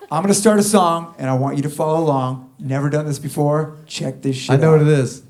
I'm gonna start a song, and I want you to follow along. Never done this before. Check this shit out. I know what it is.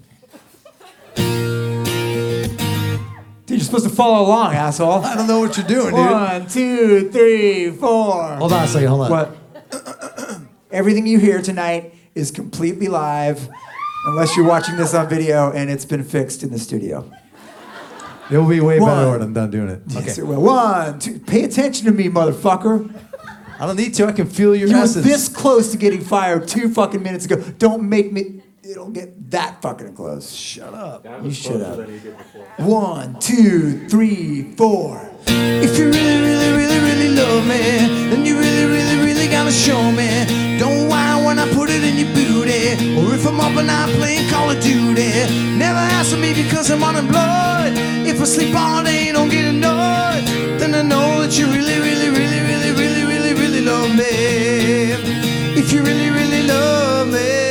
Dude, you're supposed to follow along, asshole. I don't know what you're doing, dude. 1, 2, 3, 4. Hold on a second, hold on. What? Everything you hear tonight is completely live, unless you're watching this on video and it's been fixed in the studio. It will be way better One. when I'm done doing it. Yes, it will. 1, 2. Pay attention to me, motherfucker. I don't need to. I can feel your You were essence. this close to getting fired 2 fucking minutes ago. Don't make me. It'll get that fucking close. Shut up. You shut up. 1, 2, 3, 4. If you really, really, really, really love me, then you really, really, really gotta show me. Don't whine when I put it in your booty, or if I'm up and I'm playing Call of Duty. Never ask me because I'm unemployed. If I sleep all day and don't get annoyed, then I know that you really, really, really, really, really, really, really love me. If you really, really love me.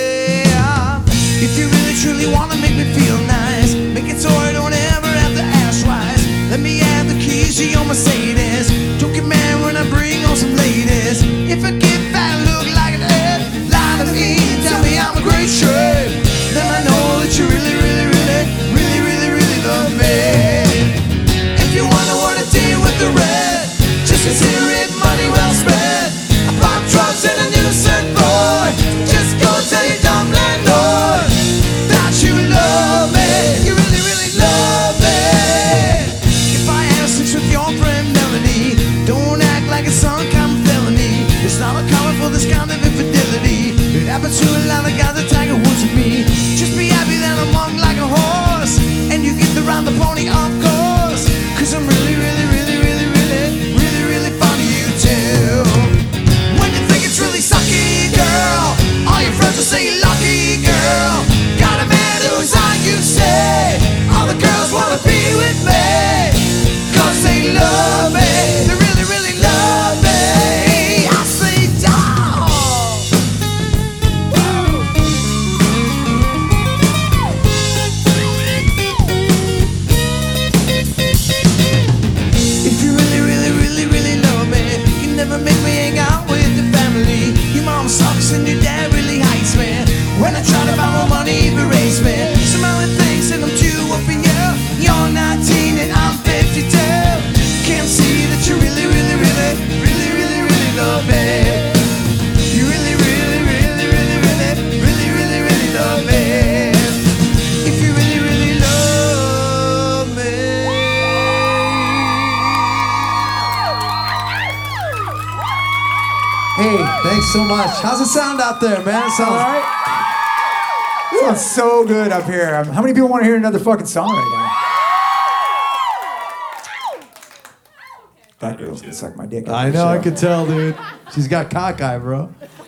If you really truly wanna make me feel nice, make it so I don't ever have to ask twice. Let me have the keys to your Mercedes. Don't get mad when I bring on some ladies. If I get fat and look like an head, lie to me, tell me I'm a great shape. Then I know that you really, really, really, really, really, really love me. If you wonder what I did with the red, just consider it money well spent. I bought drugs and a new set boy. Just go tell your dumb landlord that you love me. You really, really love me. If I have sex with your friend Melanie, don't act like it's some kind of felony. It's not uncommon for this kind of infidelity. It happens to a lot of guys that Tiger Woods with me. Just be happy that I'm hung like a horse, and you get to ride the pony, of course. Cause I'm really, really, really, really, really, really, really fond of you too. When you think it's really sucky, girl, all your friends will say you're lucky, girl. Got a man who's on you say, all the girls wanna be with me, cause they love me, they really, really love me. I say, dog. If you really, really, really, really love me, you never make me hang out with your family. Your mom sucks and your dad really hates me. When I try to buy more money, he berates me. Somehow he thinks that I'm too up in you. You're 19 and I'm 52. Can't see that you really, really, really, really, really, really love me. You really, really, really, really, really, really, really, really love me. If you really, really love me. Hey, thanks so much. How's it sound out there, man? It sounds All right. It sounds so good up here. How many people want to hear another fucking song right now? That girl's gonna suck my dick. I know, I could tell, dude. She's got cockeye, bro.